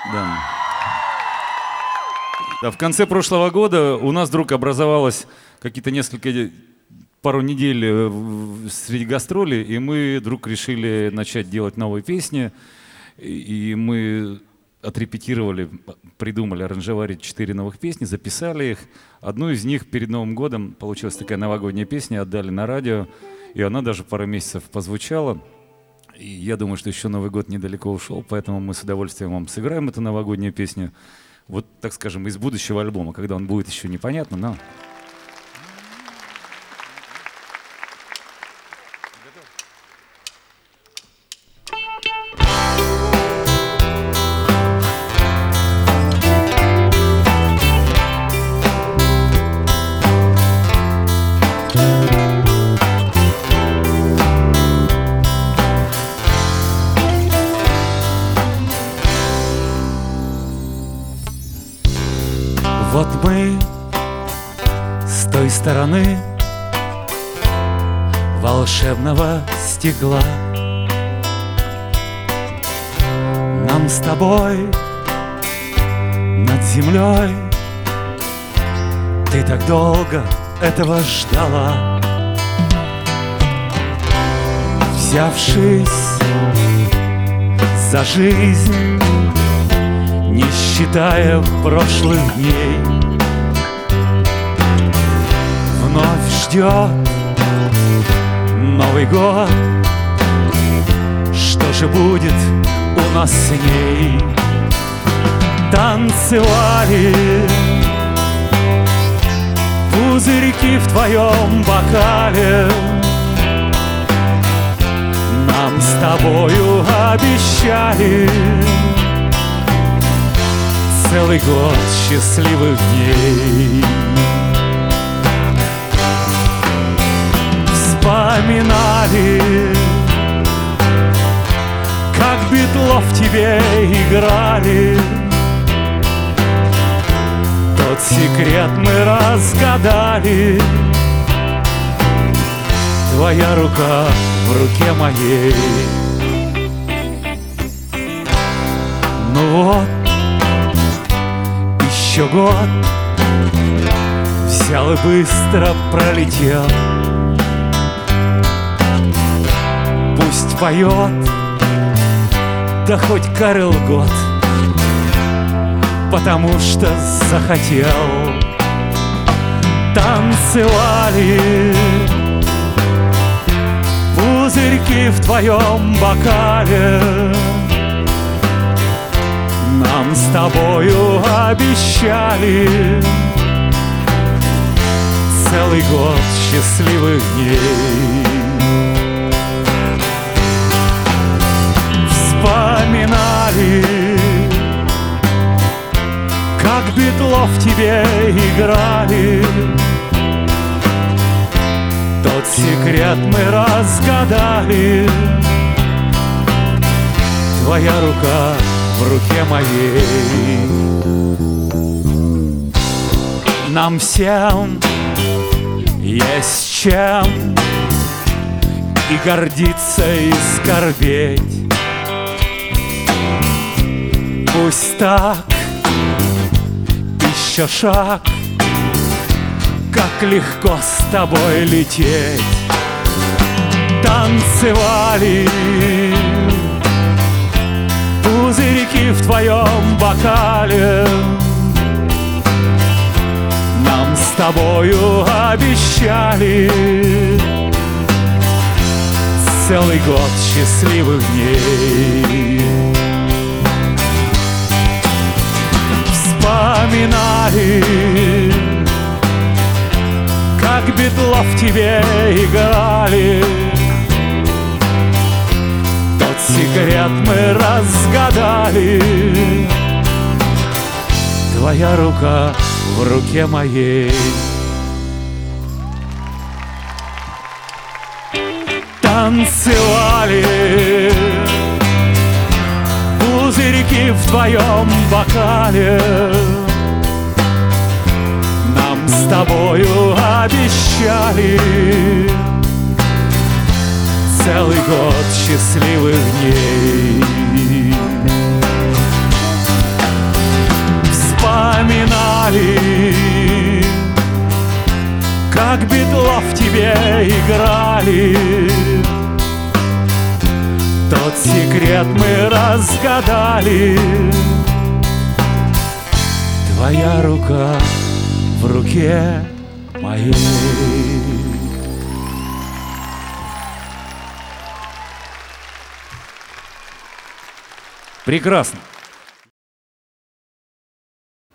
Да. Да, в конце прошлого года у нас вдруг образовалось пару недель среди гастролей, и мы вдруг решили начать делать новые песни. И мы отрепетировали, придумали аранжировать 4 новых песни, записали их. Одну из них перед Новым годом получилась такая новогодняя песня, отдали на радио, и она даже пару месяцев позвучала. И я думаю, что еще Новый год недалеко ушел, поэтому мы с удовольствием вам сыграем эту новогоднюю песню. Вот, так скажем, из будущего альбома, когда он будет, еще непонятно, но... Вот мы с той стороны волшебного стекла. Нам с тобой над землей ты так долго этого ждала. Взявшись за жизнь, не считая прошлых дней, вновь ждет Новый год. Что же будет у нас с ней? Танцевали пузырьки в твоем бокале. Нам с тобою обещали целый год счастливых дней. Вспоминали, как Битлов тебе играли. Тот секрет мы разгадали. Твоя рука в руке моей. Ну вот, еще год взял и быстро пролетел. Пусть поет, да хоть Карел год, потому что захотел. Танцевали пузырьки в твоем бокале. Нам с тобою обещали целый год счастливых дней. Вспоминали, как Битлов тебе играли. Тот секрет мы разгадали. Твоя рука в руке моей. Нам всем есть чем и гордиться, и скорбеть. Пусть так, еще шаг, как легко с тобой лететь. Танцевали пузырьки в твоем бокале. Нам с тобою обещали целый год счастливых дней. Вспоминали, как Битлов тебе играли. Тот секрет мы разгадали. Твоя рука в руке моей. Танцевали пузырьки в твоем бокале. Нам с тобою обещали целый год счастливых дней. играли. Тот секрет мы разгадали. Твоя рука в руке моей. Прекрасно.